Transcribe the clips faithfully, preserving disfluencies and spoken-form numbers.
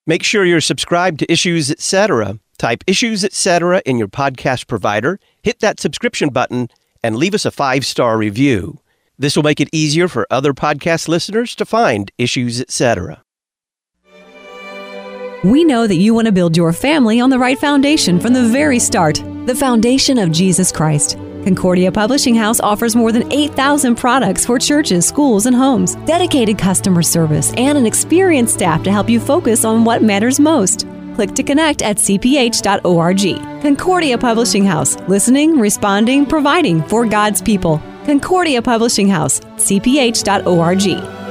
Make sure you're subscribed to Issues Etc. Type Issues Etc. in your podcast provider, hit that subscription button, and leave us a five-star review. This will make it easier for other podcast listeners to find Issues Etc. We know that you want to build your family on the right foundation from the very start, the foundation of Jesus Christ. Concordia Publishing House offers more than eight thousand products for churches, schools, and homes, dedicated customer service, and an experienced staff to help you focus on what matters most. Click to connect at c p h dot org. Concordia Publishing House, listening, responding, providing for God's people. Concordia Publishing House, c p h dot org.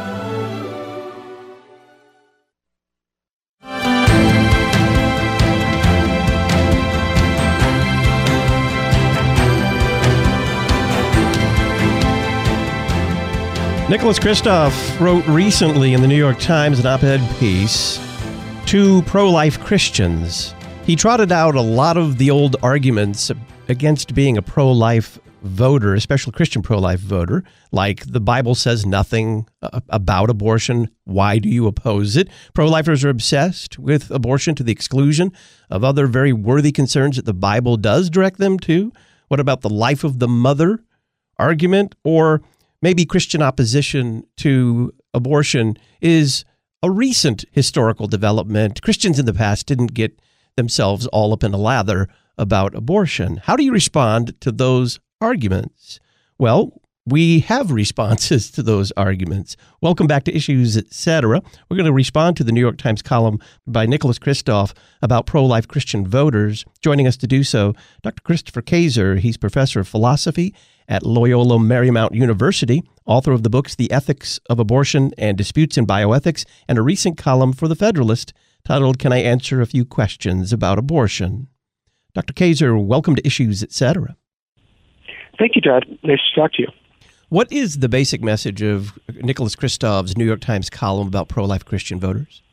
Nicholas Kristof wrote recently in the New York Times an op-ed piece to pro-life Christians. He trotted out a lot of the old arguments against being a pro-life voter, especially Christian pro-life voter, like the Bible says nothing about abortion. Why do you oppose it? Pro-lifers are obsessed with abortion to the exclusion of other very worthy concerns that the Bible does direct them to. What about the life of the mother argument? Or maybe Christian opposition to abortion is a recent historical development. Christians in the past didn't get themselves all up in a lather about abortion. How do you respond to those arguments? Well, we have responses to those arguments. Welcome back to Issues Etc. We're going to respond to the New York Times column by Nicholas Kristof about pro-life Christian voters. Joining us to do so, Doctor Christopher Kaczor. He's professor of philosophy at Loyola Marymount University, author of the books The Ethics of Abortion and Disputes in Bioethics, and a recent column for The Federalist titled, Can I Answer a Few Questions About Abortion? Doctor Kaczor, welcome to Issues Etc. Thank you, Todd. Nice to talk to you. What is the basic message of Nicholas Kristof's New York Times column about pro-life Christian voters?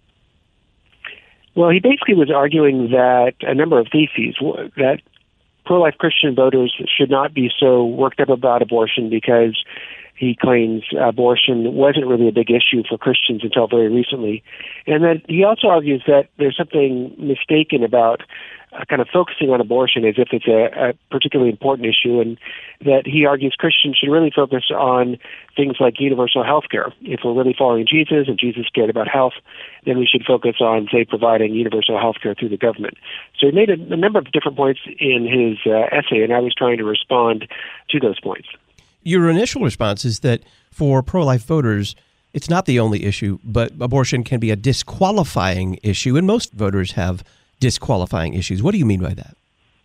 Well, he basically was arguing that a number of theses, that pro-life Christian voters should not be so worked up about abortion because he claims abortion wasn't really a big issue for Christians until very recently. And then he also argues that there's something mistaken about uh, kind of focusing on abortion as if it's a, a particularly important issue, and that he argues Christians should really focus on things like universal health care. If we're really following Jesus and Jesus cared about health, then we should focus on, say, providing universal health care through the government. So he made a, a number of different points in his uh, essay, and I was trying to respond to those points. Your initial response is that for pro-life voters, it's not the only issue, but abortion can be a disqualifying issue, and most voters have disqualifying issues. What do you mean by that?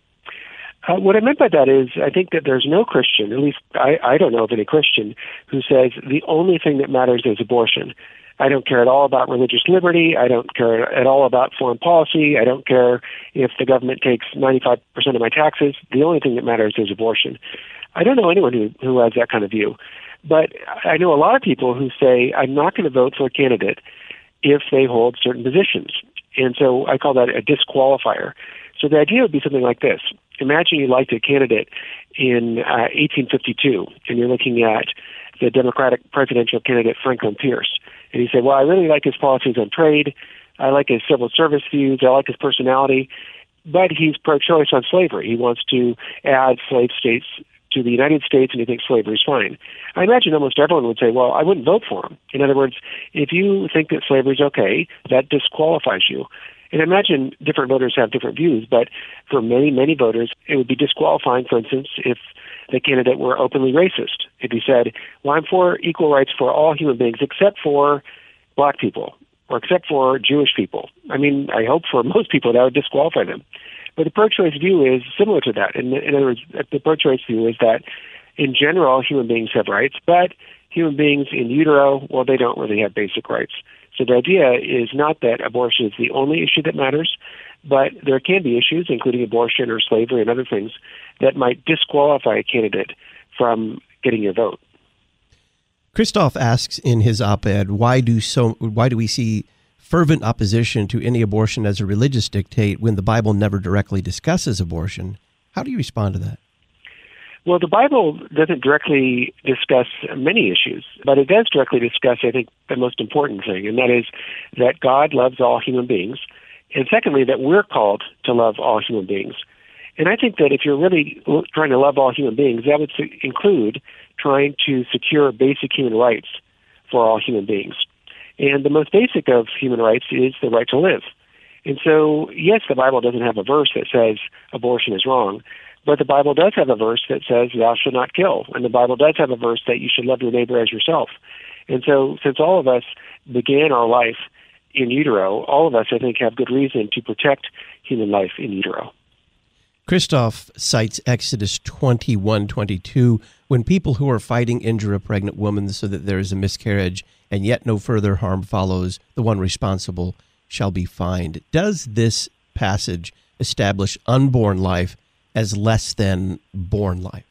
Uh, what I meant by that is I think that there's no Christian, at least I, I don't know of any Christian, who says the only thing that matters is abortion. I don't care at all about religious liberty. I don't care at all about foreign policy. I don't care if the government takes ninety-five percent of my taxes. The only thing that matters is abortion. I don't know anyone who, who has that kind of view. But I know a lot of people who say, I'm not going to vote for a candidate if they hold certain positions. And so I call that a disqualifier. So the idea would be something like this. Imagine you liked a candidate in uh, eighteen fifty-two, and you're looking at the Democratic presidential candidate Franklin Pierce. And you say, well, I really like his policies on trade. I like his civil service views. I like his personality. But he's pro-choice on slavery. He wants to add slave states to the United States, and he thinks slavery is fine. I imagine almost everyone would say, well, I wouldn't vote for him. In other words, if you think that slavery is okay, that disqualifies you. And I imagine different voters have different views, but for many, many voters, it would be disqualifying, for instance, if the candidate were openly racist. If he said, well, I'm for equal rights for all human beings except for black people or except for Jewish people. I mean, I hope for most people that would disqualify them. But the pro-choice view is similar to that. In, in other words, the pro-choice view is that, in general, human beings have rights, but human beings in utero, well, they don't really have basic rights. So the idea is not that abortion is the only issue that matters, but there can be issues, including abortion or slavery and other things, that might disqualify a candidate from getting your vote. Kristof asks in his op-ed, why do so? Why do we see fervent opposition to any abortion as a religious dictate when the Bible never directly discusses abortion? How do you respond to that? Well, the Bible doesn't directly discuss many issues, but it does directly discuss, I think, the most important thing, and that is that God loves all human beings, and secondly, that we're called to love all human beings. And I think that if you're really trying to love all human beings, that would include trying to secure basic human rights for all human beings. And the most basic of human rights is the right to live. And so, yes, the Bible doesn't have a verse that says abortion is wrong, but the Bible does have a verse that says thou shalt not kill. And the Bible does have a verse that you should love your neighbor as yourself. And so since all of us began our life in utero, all of us, I think, have good reason to protect human life in utero. Christoph cites Exodus twenty-one twenty-two, when people who are fighting injure a pregnant woman so that there is a miscarriage, and yet no further harm follows, the one responsible shall be fined. Does this passage establish unborn life as less than born life?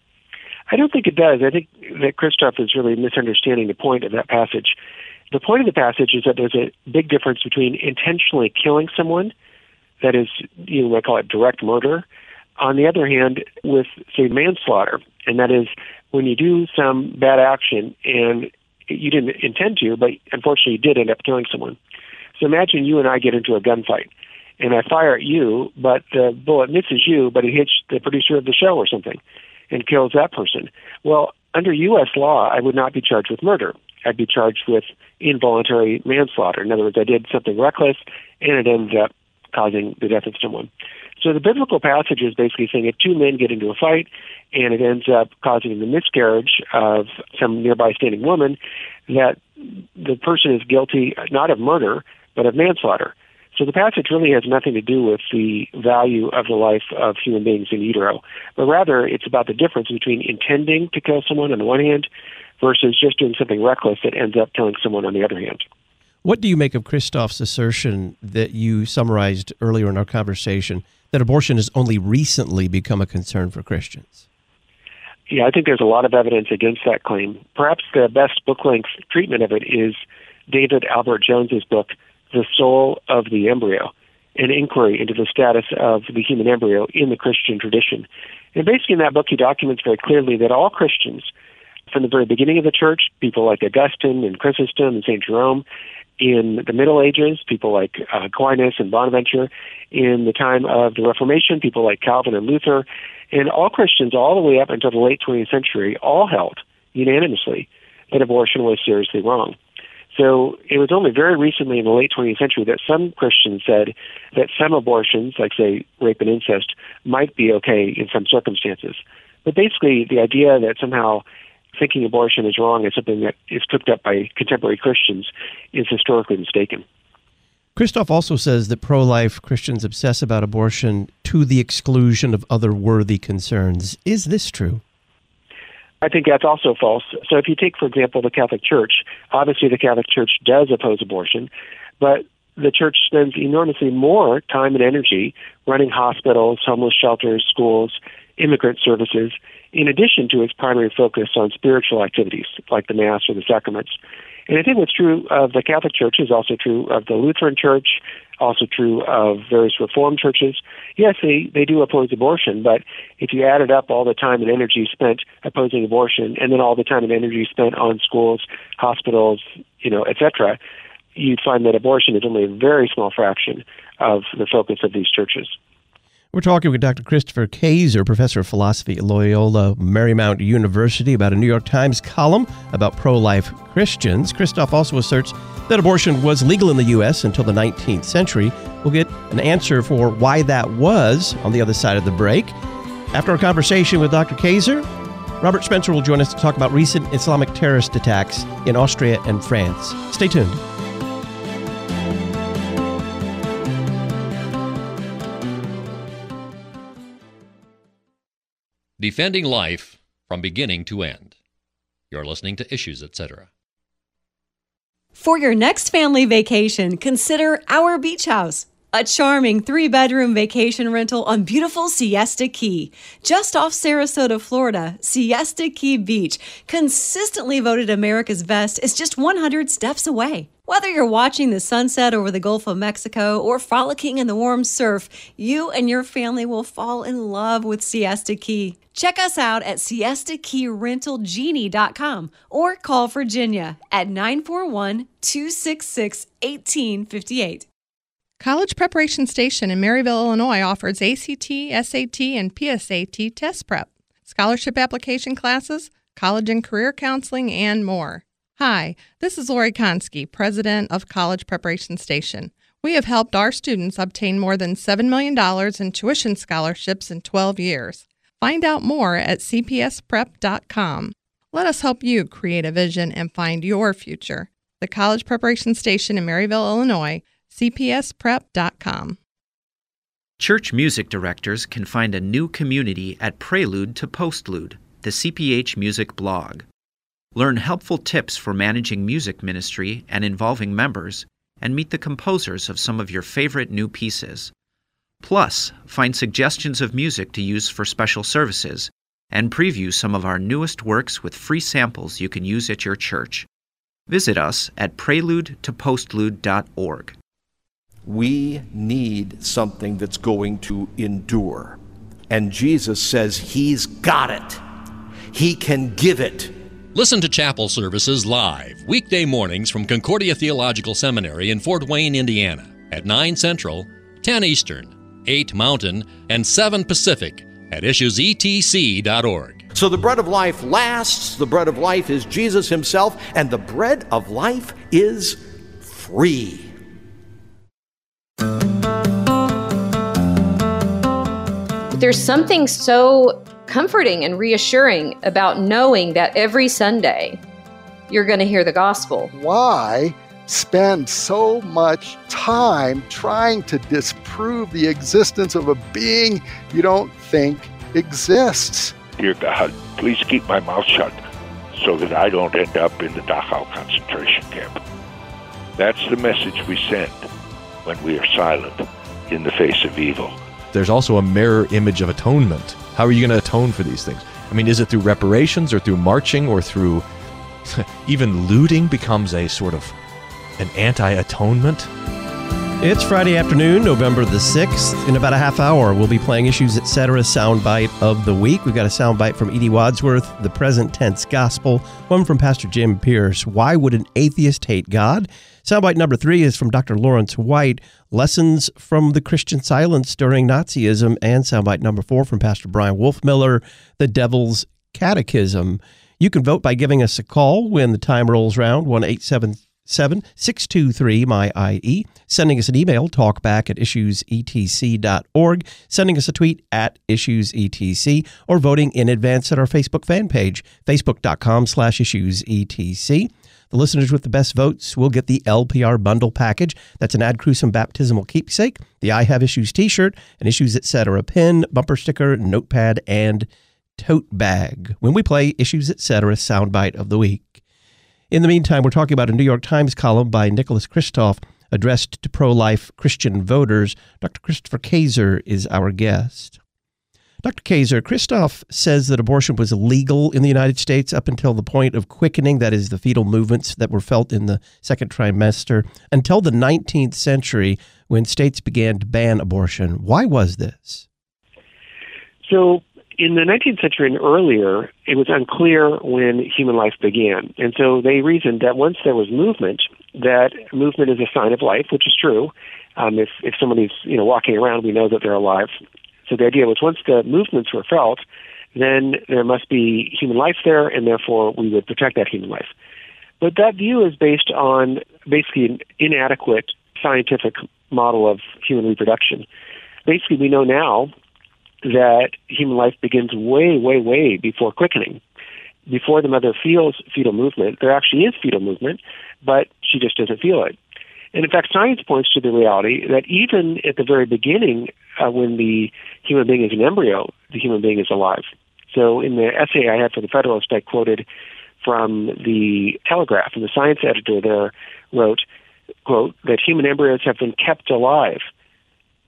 I don't think it does. I think that Christoph is really misunderstanding the point of that passage. The point of the passage is that there's a big difference between intentionally killing someone, that is, you might call it direct murder, on the other hand, with, say, manslaughter, and that is when you do some bad action and you didn't intend to, but unfortunately you did end up killing someone. So imagine you and I get into a gunfight, and I fire at you, but the bullet misses you, but it hits the producer of the show or something and kills that person. Well, under U S law, I would not be charged with murder. I'd be charged with involuntary manslaughter. In other words, I did something reckless, and it ends up causing the death of someone. So the biblical passage is basically saying if two men get into a fight and it ends up causing the miscarriage of some nearby standing woman, that the person is guilty not of murder, but of manslaughter. So the passage really has nothing to do with the value of the life of human beings in utero, but rather it's about the difference between intending to kill someone on the one hand versus just doing something reckless that ends up killing someone on the other hand. What do you make of Christoph's assertion that you summarized earlier in our conversation, that abortion has only recently become a concern for Christians? Yeah, I think there's a lot of evidence against that claim. Perhaps the best book-length treatment of it is David Albert Jones's book, The Soul of the Embryo, an inquiry into the status of the human embryo in the Christian tradition. And basically in that book, he documents very clearly that all Christians, from the very beginning of the church, people like Augustine and Chrysostom and Saint Jerome, in the Middle Ages, people like uh, Aquinas and Bonaventure, in the time of the Reformation, people like Calvin and Luther, and all Christians all the way up until the late twentieth century all held unanimously that abortion was seriously wrong. So it was only very recently in the late twentieth century that some Christians said that some abortions, like, say, rape and incest, might be okay in some circumstances. But basically, the idea that somehow thinking abortion is wrong is something that is cooked up by contemporary Christians is historically mistaken. Christoph also says that pro-life Christians obsess about abortion to the exclusion of other worthy concerns. Is this true? I think that's also false. So if you take, for example, the Catholic Church, obviously the Catholic Church does oppose abortion, but the Church spends enormously more time and energy running hospitals, homeless shelters, schools, immigrant services, in addition to its primary focus on spiritual activities like the Mass or the sacraments. And I think what's true of the Catholic Church is also true of the Lutheran Church, also true of various Reformed churches. Yes, they, they do oppose abortion, but if you added up all the time and energy spent opposing abortion and then all the time and energy spent on schools, hospitals, you know, et cetera, you'd find that abortion is only a very small fraction of the focus of these churches. We're talking with Doctor Christopher Kaczor, professor of philosophy at Loyola Marymount University, about a New York Times column about pro-life Christians. Christoph also asserts that abortion was legal in the U S until the nineteenth century. We'll get an answer for why that was on the other side of the break. After our conversation with Doctor Kaczor, Robert Spencer will join us to talk about recent Islamic terrorist attacks in Austria and France. Stay tuned. Defending life from beginning to end. You're listening to Issues, et cetera. For your next family vacation, consider our beach house. A charming three-bedroom vacation rental on beautiful Siesta Key. Just off Sarasota, Florida, Siesta Key Beach, consistently voted America's best, is just one hundred steps away. Whether you're watching the sunset over the Gulf of Mexico or frolicking in the warm surf, you and your family will fall in love with Siesta Key. Check us out at siesta key rental genie dot com or call Virginia at nine four one, two six six, one eight five eight. College Preparation Station in Maryville, Illinois offers A C T, S A T, and P S A T test prep, scholarship application classes, college and career counseling, and more. Hi, this is Lori Konski, president of College Preparation Station. We have helped our students obtain more than seven million dollars in tuition scholarships in twelve years. Find out more at c p s prep dot com. Let us help you create a vision and find your future. The College Preparation Station in Maryville, Illinois, c p s prep dot com. Church music directors can find a new community at Prelude to Postlude, the C P H Music blog. Learn helpful tips for managing music ministry and involving members, and meet the composers of some of your favorite new pieces. Plus, find suggestions of music to use for special services, and preview some of our newest works with free samples you can use at your church. Visit us at prelude to postlude dot org. We need something that's going to endure. And Jesus says he's got it. He can give it. Listen to chapel services live, weekday mornings from Concordia Theological Seminary in Fort Wayne, Indiana, at nine Central, ten Eastern, eight Mountain, and seven Pacific at issues e t c dot org. So the bread of life lasts, the bread of life is Jesus himself, and the bread of life is free. There's something so comforting and reassuring about knowing that every Sunday you're going to hear the gospel. Why spend so much time trying to disprove the existence of a being you don't think exists? Dear God, please keep my mouth shut so that I don't end up in the Dachau concentration camp. That's the message we send when we are silent in the face of evil. There's also a mirror image of atonement. How are you going to atone for these things? I mean, is it through reparations or through marching or through even looting becomes a sort of an anti-atonement? It's Friday afternoon, November the sixth. In about a half hour, we'll be playing Issues Etc. Soundbite of the Week. We've got a soundbite from Edie Wadsworth, The Present Tense Gospel. One from Pastor Jim Pierce, Why Would an Atheist Hate God? Soundbite number three is from Doctor Lawrence White, Lessons from the Christian Silence During Nazism. And soundbite number four from Pastor Brian Wolfmiller, The Devil's Catechism. You can vote by giving us a call when the time rolls round, one eight seven seven, six two three, M Y I E, sending us an email, talkback at issues e t c dot org, sending us a tweet at issues e t c, or voting in advance at our Facebook fan page, facebook.com slash issues etc. The listeners with the best votes will get the L P R bundle package. That's an Ad Crucem baptismal keepsake, the I Have Issues t-shirt, an Issues Etc. pin, bumper sticker, notepad, and tote bag when we play Issues Etc. Soundbite of the Week. In the meantime, we're talking about a New York Times column by Nicholas Kristof addressed to pro-life Christian voters. Doctor Christopher Kaczor is our guest. Doctor Kaczor, Kristof says that abortion was illegal in the United States up until the point of quickening, that is, the fetal movements that were felt in the second trimester, until the nineteenth century when states began to ban abortion. Why was this? So, in the nineteenth century and earlier, it was unclear when human life began. And so they reasoned that once there was movement, that movement is a sign of life, which is true. Um, if, if somebody's you know walking around, we know that they're alive. So the idea was once the movements were felt, then there must be human life there, and therefore we would protect that human life. But that view is based on basically an inadequate scientific model of human reproduction. Basically, we know now that human life begins way, way, way before quickening. Before the mother feels fetal movement, there actually is fetal movement, but she just doesn't feel it. And in fact, science points to the reality that even at the very beginning, uh, when the human being is an embryo, the human being is alive. So in the essay I had for the Federalist, I quoted from the Telegraph, and the science editor there wrote, quote, that human embryos have been kept alive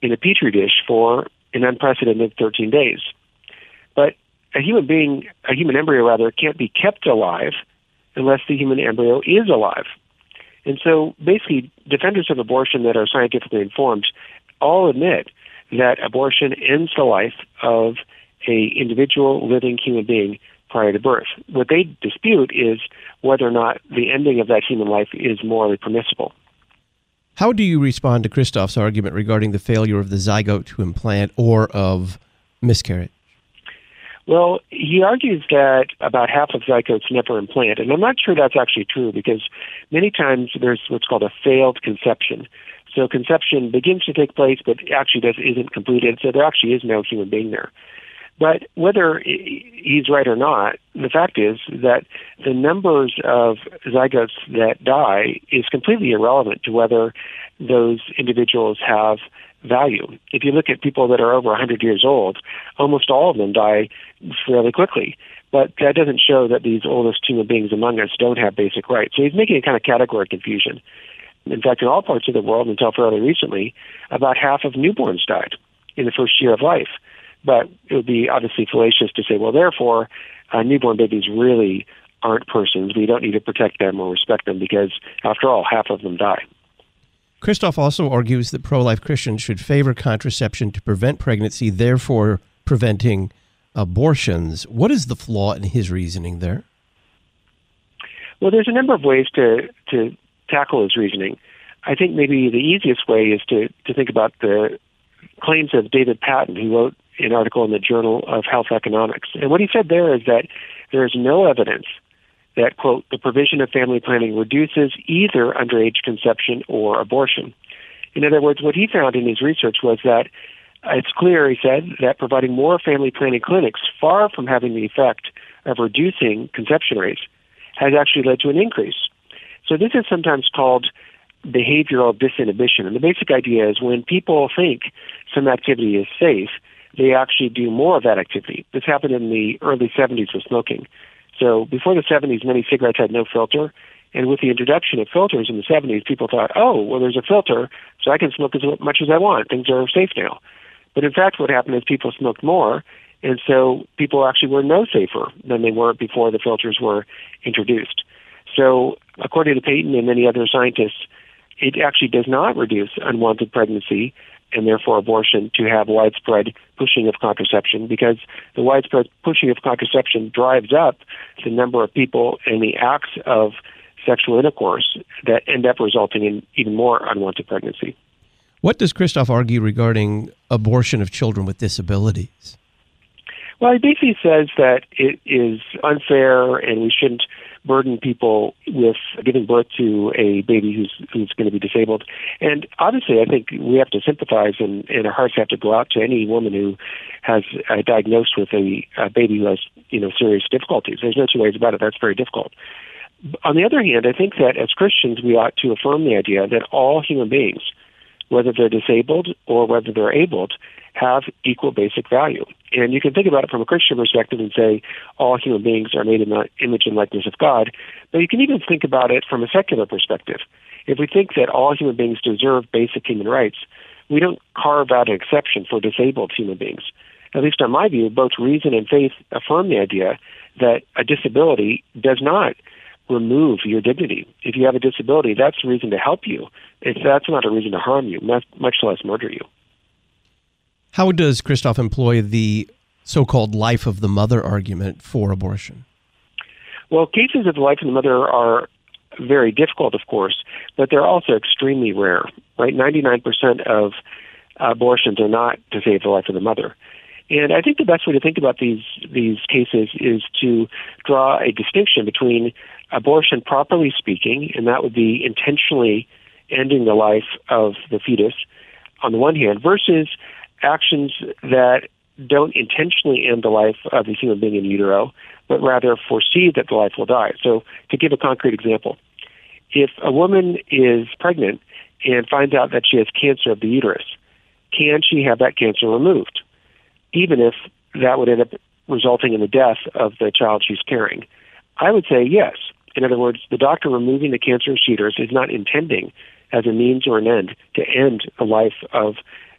in a petri dish for an unprecedented thirteen days. But a human being, a human embryo rather, can't be kept alive unless the human embryo is alive. And so basically, defenders of abortion that are scientifically informed all admit that abortion ends the life of a individual living human being prior to birth. What they dispute is whether or not the ending of that human life is morally permissible. How do you respond to Christoph's argument regarding the failure of the zygote to implant or of miscarriage? Well, he argues that about half of zygotes never implant, and I'm not sure that's actually true because many times there's what's called a failed conception. So conception begins to take place, but actually does, isn't completed, so there actually is no human being there. But whether he's right or not, the fact is that the numbers of zygotes that die is completely irrelevant to whether those individuals have value. If you look at people that are over one hundred years old, almost all of them die fairly quickly. But that doesn't show that these oldest human beings among us don't have basic rights. So he's making a kind of category confusion. In fact, in all parts of the world, until fairly recently, about half of newborns died in the first year of life. But it would be obviously fallacious to say, well, therefore, uh, newborn babies really aren't persons. We don't need to protect them or respect them because, after all, half of them die. Christoph also argues that pro-life Christians should favor contraception to prevent pregnancy, therefore preventing abortions. What is the flaw in his reasoning there? Well, there's a number of ways to, to tackle his reasoning. I think maybe the easiest way is to, to think about the claims of David Patton, who wrote an article in the Journal of Health Economics. And what he said there is that there is no evidence that, quote, the provision of family planning reduces either underage conception or abortion. In other words, what he found in his research was that it's clear, he said, that providing more family planning clinics, far from having the effect of reducing conception rates, has actually led to an increase. So this is sometimes called behavioral disinhibition. And the basic idea is when people think some activity is safe, they actually do more of that activity. This happened in the early seventies with smoking. So before the seventies, many cigarettes had no filter. And with the introduction of filters in the seventies, people thought, oh, well, there's a filter, so I can smoke as much as I want. Things are safe now. But in fact, what happened is people smoked more, and so people actually were no safer than they were before the filters were introduced. So according to Peyton and many other scientists, it actually does not reduce unwanted pregnancy and therefore abortion to have widespread pushing of contraception, because the widespread pushing of contraception drives up the number of people and the acts of sexual intercourse that end up resulting in even more unwanted pregnancy. What does Christoph argue regarding abortion of children with disabilities? Well, he basically says that it is unfair and we shouldn't burden people with giving birth to a baby who's who's going to be disabled. And obviously, I think we have to sympathize, and, and our hearts have to go out to any woman who has uh, diagnosed with a, a baby who has, you know, serious difficulties. There's no two ways about it. That's very difficult. On the other hand, I think that as Christians, we ought to affirm the idea that all human beings, whether they're disabled or whether they're abled, have equal basic value. And you can think about it from a Christian perspective and say all human beings are made in the image and likeness of God, but you can even think about it from a secular perspective. If we think that all human beings deserve basic human rights, we don't carve out an exception for disabled human beings. At least in my view, both reason and faith affirm the idea that a disability does not remove your dignity. If you have a disability, that's a reason to help you. It's, that's not a reason to harm you, much, much less murder you. How does Christoph employ the so-called life of the mother argument for abortion? Well, cases of the life of the mother are very difficult, of course, but they're also extremely rare, right? ninety-nine percent of abortions are not to save the life of the mother. And I think the best way to think about these these cases is to draw a distinction between abortion properly speaking, and that would be intentionally ending the life of the fetus on the one hand, versus actions that don't intentionally end the life of the human being in utero, but rather foresee that the life will die. So to give a concrete example, if a woman is pregnant and finds out that she has cancer of the uterus, can she have that cancer removed, even if that would end up resulting in the death of the child she's carrying? I would say yes. In other words, the doctor removing the cancerous uterus is not intending as a means or an end to end the life of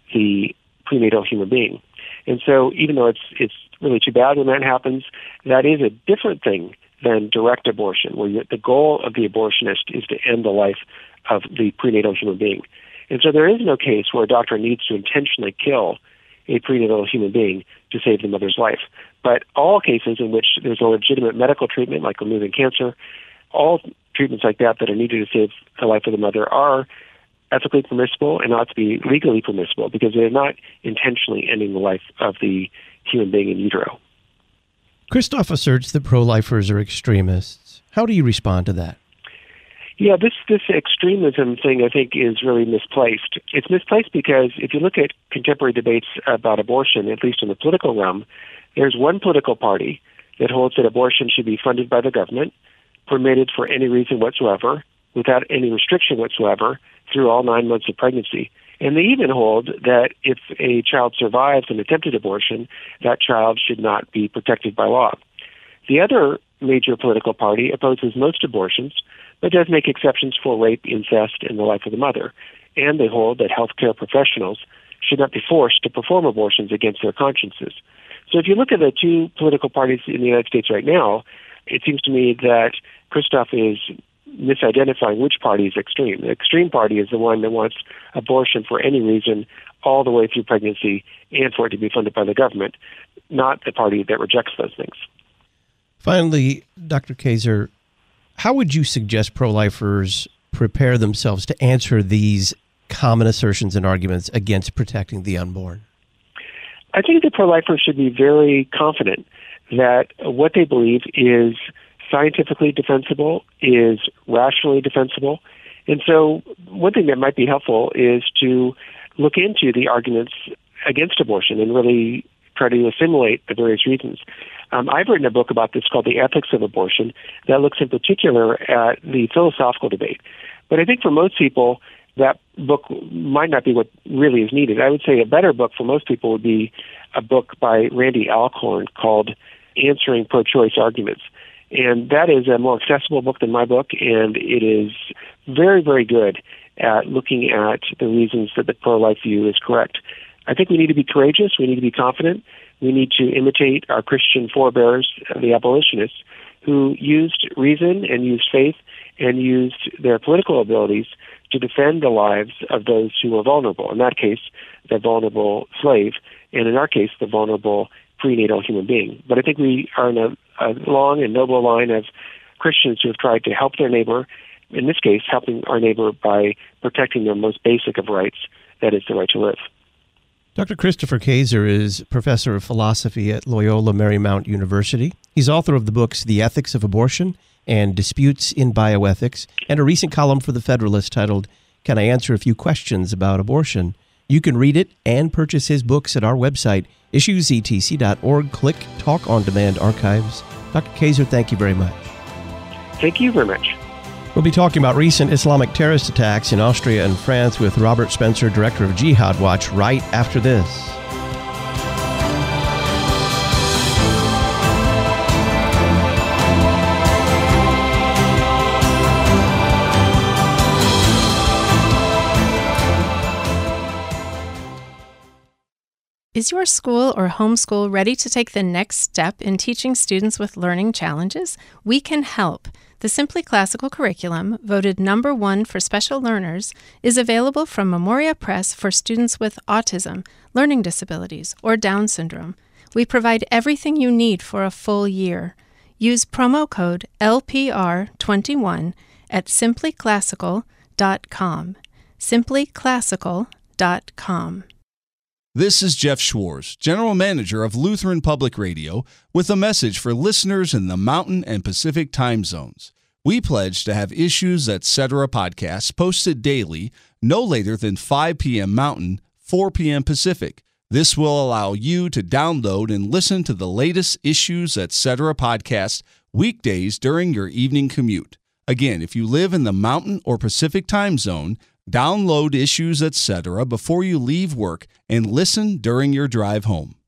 the prenatal human being. And so even though it's it's really too bad when that happens, that is a different thing than direct abortion, where the goal of the abortionist is to end the life of the prenatal human being. And so there is no case where a doctor needs to intentionally kill a prenatal human being to save the mother's life. But all cases in which there's a legitimate medical treatment, like removing cancer, all treatments like that that are needed to save the life of the mother are ethically permissible and ought to be legally permissible because they're not intentionally ending the life of the human being in utero. Christoph asserts that pro-lifers are extremists. How do you respond to that? Yeah, this this extremism thing, I think, is really misplaced. It's misplaced because if you look at contemporary debates about abortion, at least in the political realm, there's one political party that holds that abortion should be funded by the government, permitted for any reason whatsoever, without any restriction whatsoever, through all nine months of pregnancy. And they even hold that if a child survives an attempted abortion, that child should not be protected by law. The other major political party opposes most abortions, but does make exceptions for rape, incest, and the life of the mother. And they hold that healthcare professionals should not be forced to perform abortions against their consciences. So if you look at the two political parties in the United States right now, it seems to me that Christoph is misidentifying which party is extreme. The extreme party is the one that wants abortion for any reason all the way through pregnancy and for it to be funded by the government, not the party that rejects those things. Finally, Doctor Kaczor, how would you suggest pro-lifers prepare themselves to answer these common assertions and arguments against protecting the unborn? I think the pro-lifers should be very confident that what they believe is scientifically defensible, is rationally defensible. And so one thing that might be helpful is to look into the arguments against abortion and really try to assimilate the various reasons. Um, I've written a book about this called The Ethics of Abortion that looks in particular at the philosophical debate. But I think for most people, that book might not be what really is needed. I would say a better book for most people would be a book by Randy Alcorn called Answering Pro-Choice Arguments. And that is a more accessible book than my book, and it is very, very good at looking at the reasons that the pro-life view is correct. I think we need to be courageous. We need to be confident. We need to imitate our Christian forebears, the abolitionists, who used reason and used faith and used their political abilities to defend the lives of those who were vulnerable. In that case, the vulnerable slave, and in our case, the vulnerable prenatal human being. But I think we are in a, a long and noble line of Christians who have tried to help their neighbor, in this case, helping our neighbor by protecting their most basic of rights, that is the right to live. Doctor Christopher Kaczor is professor of philosophy at Loyola Marymount University. He's author of the books The Ethics of Abortion and Disputes in Bioethics, and a recent column for The Federalist titled, Can I Answer a Few Questions About Abortion? You can read it and purchase his books at our website, issues e t c dot org. Click Talk on Demand Archives. Doctor Kaczor, thank you very much. Thank you very much. We'll be talking about recent Islamic terrorist attacks in Austria and France with Robert Spencer, director of Jihad Watch, right after this. Is your school or homeschool ready to take the next step in teaching students with learning challenges? We can help. The Simply Classical curriculum, voted number one for special learners, is available from Memoria Press for students with autism, learning disabilities, or Down syndrome. We provide everything you need for a full year. Use promo code L P R twenty-one at simply classical dot com. simply classical dot com. This is Jeff Schwartz, General Manager of Lutheran Public Radio, with a message for listeners in the Mountain and Pacific time zones. We pledge to have Issues Etc. podcasts posted daily, no later than five p.m. Mountain, four p.m. Pacific. This will allow you to download and listen to the latest Issues Etc. podcast weekdays during your evening commute. Again, if you live in the Mountain or Pacific time zone, download Issues Etc. before you leave work and listen during your drive home.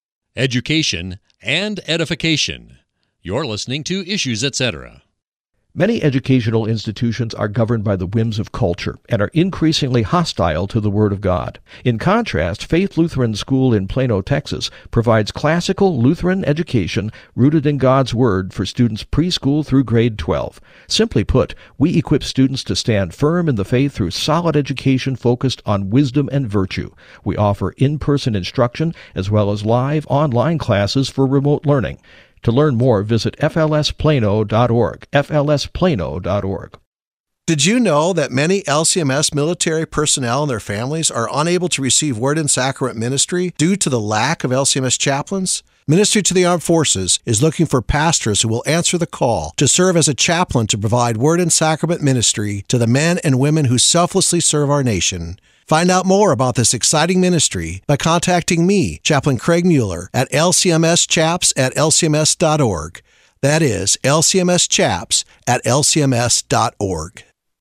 Education and edification. You're listening to Issues Etc. Many educational institutions are governed by the whims of culture and are increasingly hostile to the Word of God. In contrast, Faith Lutheran School in Plano, Texas, provides classical Lutheran education rooted in God's Word for students preschool through grade twelve. Simply put, we equip students to stand firm in the faith through solid education focused on wisdom and virtue. We offer in-person instruction as well as live online classes for remote learning. To learn more, visit f l s plano dot org, f l s plano dot org. Did you know that many L C M S military personnel and their families are unable to receive Word and Sacrament ministry due to the lack of L C M S chaplains? Ministry to the Armed Forces is looking for pastors who will answer the call to serve as a chaplain to provide Word and Sacrament ministry to the men and women who selflessly serve our nation. Find out more about this exciting ministry by contacting me, Chaplain Craig Mueller, at l c m s chaps at l c m s dot org. That is L C M S chaps at l c m s dot org.